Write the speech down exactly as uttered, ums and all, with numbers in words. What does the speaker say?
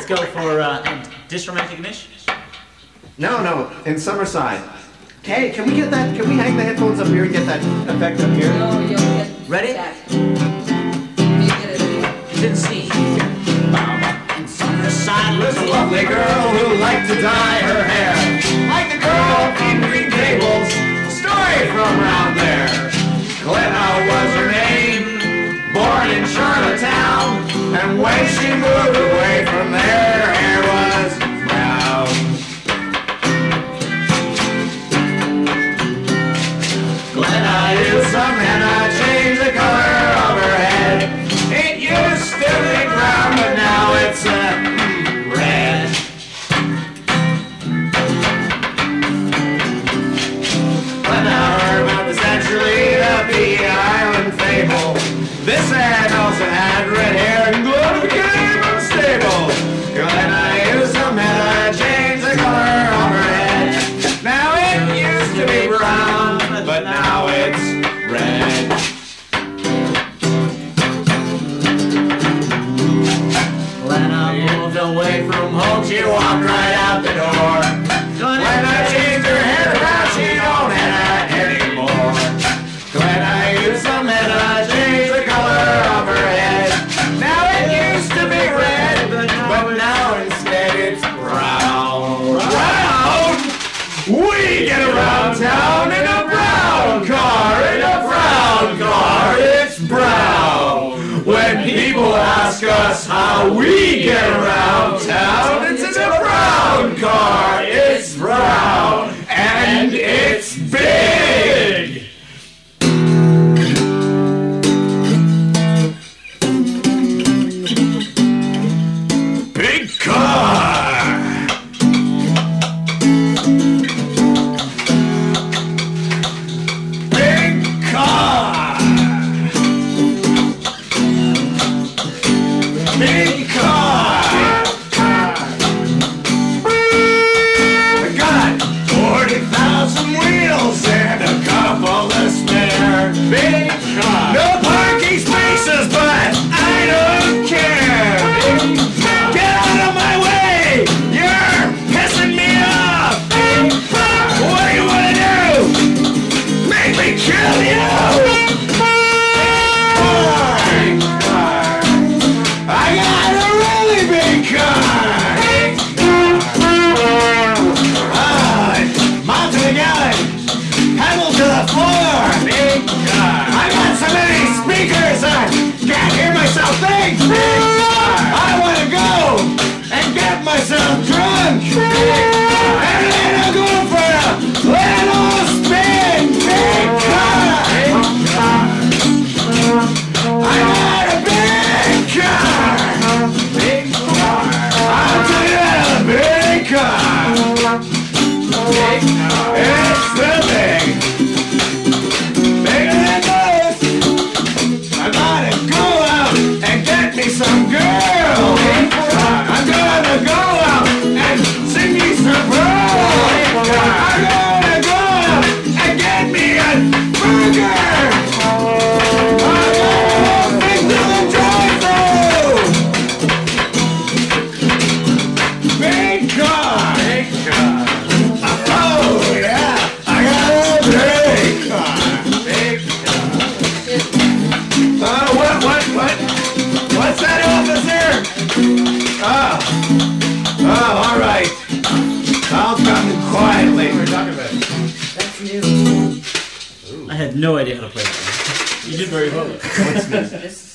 Let's go for uh, Disromantic-ish. No, no, in Summerside. Hey, can we get that? Can we hang the headphones up here and get that effect up here? No, you'll get Ready? that. You get it. You didn't see. In Summerside lives A lovely girl who liked to dye her hair, like the girl in Green Gables. Story from round there. Glenna was her name, born in Charlottetown, and when she moved away from there, her hair was brown. Glenna used some henna, changed the color of her head. It used to be brown, but now it's uh, red. Glenna heard about the century, the P Island fable. This man also had red hair and Glenna became unstable. Glenna used some henna, changed the color of her head. Now it used to be brown, but now it's red. Glenna moved away from home, she walked right out the door. Glenna changed her hair, now she don't have it anymore. Glenna used some henna, changed the color of her head. Now it used to be red, but now instead it's brown. Brown? We get around town in a brown car, in a brown car, it's brown. When people ask us how we get around town, it's in a brown car, it's brown, and it's big. Big car. Big car. Big car. I got forty thousand wheels and a couple to spare. Big car. No parking spaces, but I don't care. Get out of my way! You're pissing me off! What do you want to do? Make me kill you! Big car. I got a really big car! Ah, mount to the galley! Pedal to the floor! Big car. I got so many speakers I can't hear myself think! Big car. I want to go and get myself drunk! And then I'll go for a little spin! Big car! I got a big car! Big car! I'll tell you that, a big car! Big car! It's the big! Bigger than most! I gotta go out and get me some girl! I'm gonna go out and sing me some pearl! I'm gonna go out and get me a burger! I'm gonna take to the drive-thru! Big car! Big car! Oh yeah! I got a big car! Big car! Uh, what, what, what? What's that, officer? Oh. Oh, all right. I'll come quietly. What are we talking about? That's new. I had no idea how to play that. You did very well. This